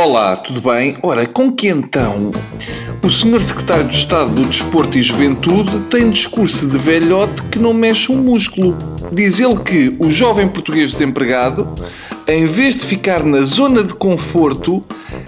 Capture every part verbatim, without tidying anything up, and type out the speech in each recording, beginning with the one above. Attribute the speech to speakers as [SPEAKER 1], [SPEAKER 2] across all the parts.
[SPEAKER 1] Olá, tudo bem? Ora, com que então o senhor Secretário de Estado do Desporto e Juventude tem discurso de velhote que não mexe um músculo. Diz ele que o jovem português desempregado, em vez de ficar na zona de conforto,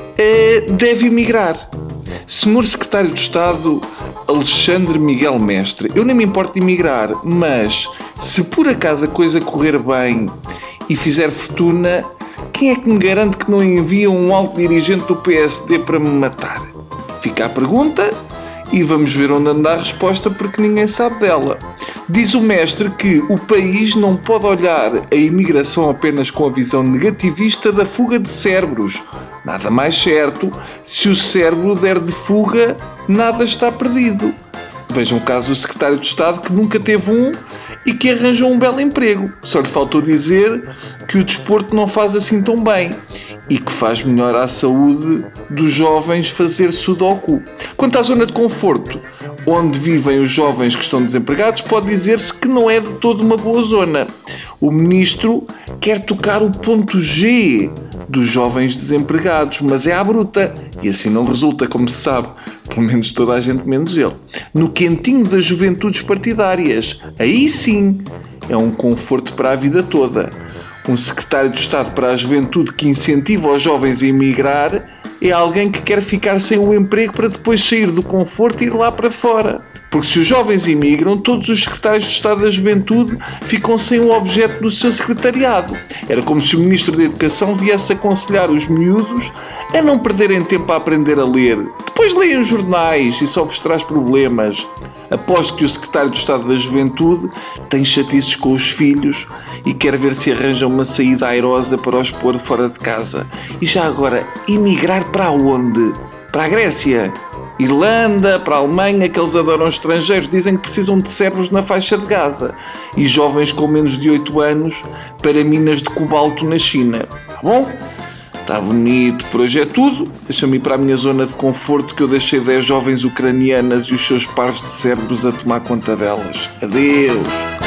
[SPEAKER 1] é, deve emigrar. senhor Secretário de Estado Alexandre Miguel Mestre, eu nem me importo de emigrar, mas se por acaso a coisa correr bem e fizer fortuna, quem é que me garante que não envia um alto dirigente do P S D para me matar? Fica a pergunta e vamos ver onde anda a resposta, porque ninguém sabe dela. Diz o mestre que o país não pode olhar a imigração apenas com a visão negativista da fuga de cérebros. Nada mais certo, se o cérebro der de fuga, nada está perdido. Vejam o caso do secretário de Estado, que nunca teve um e que arranjou um belo emprego. Só lhe faltou dizer que o desporto não faz assim tão bem e que faz melhor à saúde dos jovens fazer sudoku. Quanto à zona de conforto, onde vivem os jovens que estão desempregados, pode dizer-se que não é de todo uma boa zona. O ministro quer tocar o ponto G dos jovens desempregados, mas é à bruta, e assim não resulta, como se sabe, pelo menos toda a gente menos ele. No quentinho das juventudes partidárias, aí sim é um conforto para a vida toda. Um secretário de Estado para a Juventude que incentiva os jovens a emigrar é alguém que quer ficar sem o emprego para depois sair do conforto e ir lá para fora. Porque se os jovens imigram, todos os secretários de Estado da Juventude ficam sem o objeto do seu secretariado. Era como se o Ministro da Educação viesse aconselhar os miúdos a não perderem tempo a aprender a ler. Depois leem os jornais e só vos traz problemas. Aposto que o Secretário de Estado da Juventude tem chatices com os filhos e quer ver se arranja uma saída airosa para os pôr fora de casa. E já agora, emigrar para onde? Para a Grécia? Irlanda, para a Alemanha, que eles adoram estrangeiros, dizem que precisam de cérebros na faixa de Gaza, e jovens com menos de oito anos para minas de cobalto na China. Tá bom? Está bonito, por hoje é tudo. Deixa-me ir para a minha zona de conforto, que eu deixei dez jovens ucranianas e os seus pares de cérebros a tomar conta delas. Adeus!